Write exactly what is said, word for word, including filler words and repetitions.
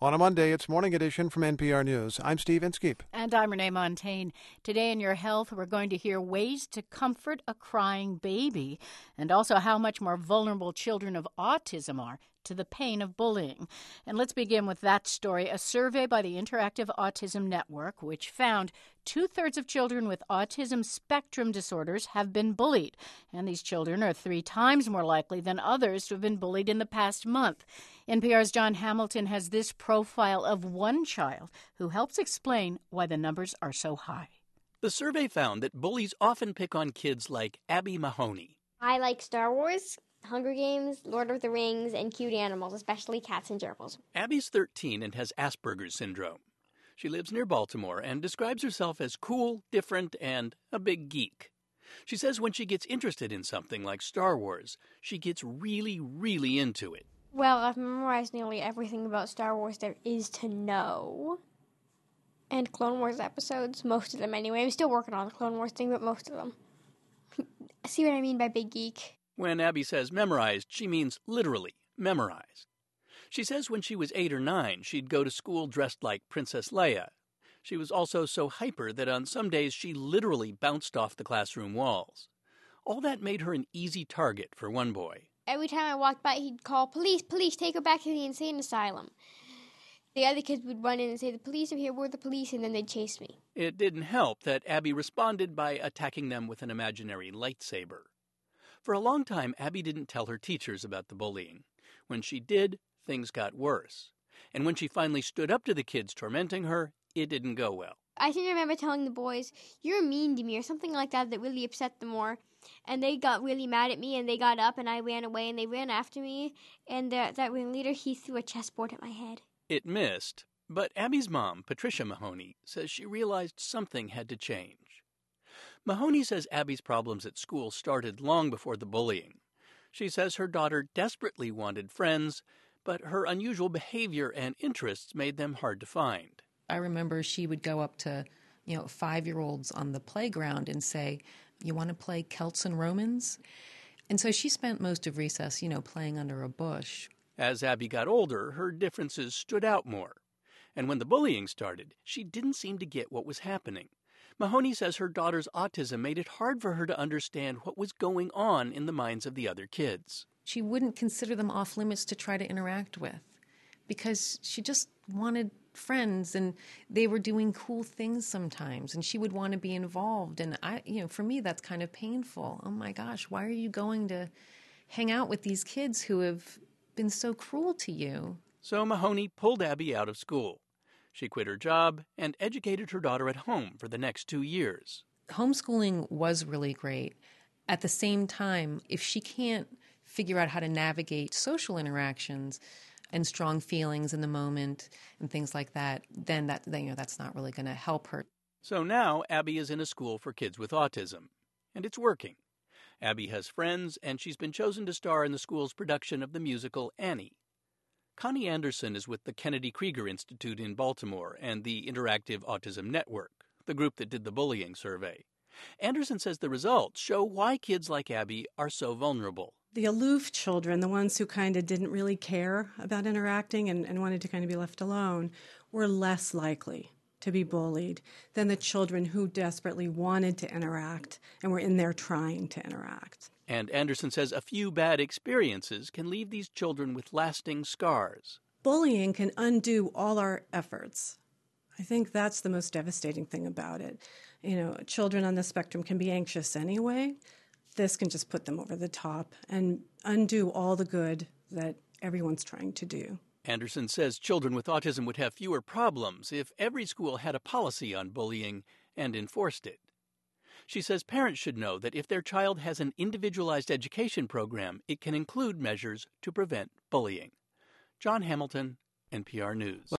On a Monday, it's Morning Edition from N P R News. I'm Steve Inskeep. And I'm Renee Montagne. Today in Your Health, we're going to hear ways to comfort a crying baby and also how much more vulnerable children of autism are to the pain of bullying. And let's begin with that story. A survey by the Interactive Autism Network, which found two-thirds of children with autism spectrum disorders have been bullied. And these children are three times more likely than others to have been bullied in the past month. N P R's John Hamilton has this profile of one child who helps explain why the numbers are so high. The survey found that bullies often pick on kids like Abby Mahoney. I like Star Wars, Hunger Games, Lord of the Rings, and cute animals, especially cats and gerbils. Abby's thirteen and has Asperger's syndrome. She lives near Baltimore and describes herself as cool, different, and a big geek. She says when she gets interested in something like Star Wars, she gets really, really into it. Well, I've memorized nearly everything about Star Wars there is to know. And Clone Wars episodes, most of them anyway. I'm still working on the Clone Wars thing, but most of them. See what I mean by big geek? When Abby says memorized, she means literally memorized. She says when she was eight or nine, she'd go to school dressed like Princess Leia. She was also so hyper that on some days she literally bounced off the classroom walls. All that made her an easy target for one boy. Every time I walked by, he'd call, police, police, take her back to the insane asylum. The other kids would run in and say, the police are here, we're the police, and then they'd chase me. It didn't help that Abby responded by attacking them with an imaginary lightsaber. For a long time, Abby didn't tell her teachers about the bullying. When she did, things got worse. And when she finally stood up to the kids tormenting her, it didn't go well. I seem to remember telling the boys, you're mean to me, or something like that that really upset them more. And they got really mad at me, and they got up, and I ran away, and they ran after me. And that, that ringleader, he threw a chessboard at my head. It missed, but Abby's mom, Patricia Mahoney, says she realized something had to change. Mahoney says Abby's problems at school started long before the bullying. She says her daughter desperately wanted friends, but her unusual behavior and interests made them hard to find. I remember she would go up to, you know, five-year-olds on the playground and say, you want to play Celts and Romans? And so she spent most of recess, you know, playing under a bush. As Abby got older, her differences stood out more. And when the bullying started, she didn't seem to get what was happening. Mahoney says her daughter's autism made it hard for her to understand what was going on in the minds of the other kids. She wouldn't consider them off limits to try to interact with because she just wanted friends and they were doing cool things sometimes and she would want to be involved. And I, you know, for me, that's kind of painful. Oh my gosh, why are you going to hang out with these kids who have been so cruel to you? So Mahoney pulled Abby out of school. She quit her job and educated her daughter at home for the next two years. Homeschooling was really great. At the same time, if she can't figure out how to navigate social interactions and strong feelings in the moment and things like that, then that then, you know, that's not really going to help her. So now Abby is in a school for kids with autism, and it's working. Abby has friends, and she's been chosen to star in the school's production of the musical Annie. Connie Anderson is with the Kennedy Krieger Institute in Baltimore and the Interactive Autism Network, the group that did the bullying survey. Anderson says the results show why kids like Abby are so vulnerable. The aloof children, the ones who kind of didn't really care about interacting and, and wanted to kind of be left alone, were less likely to be bullied than the children who desperately wanted to interact and were in there trying to interact. And Anderson says a few bad experiences can leave these children with lasting scars. Bullying can undo all our efforts. I think that's the most devastating thing about it. You know, children on the spectrum can be anxious anyway. This can just put them over the top and undo all the good that everyone's trying to do. Anderson says children with autism would have fewer problems if every school had a policy on bullying and enforced it. She says parents should know that if their child has an individualized education program, it can include measures to prevent bullying. John Hamilton, N P R News.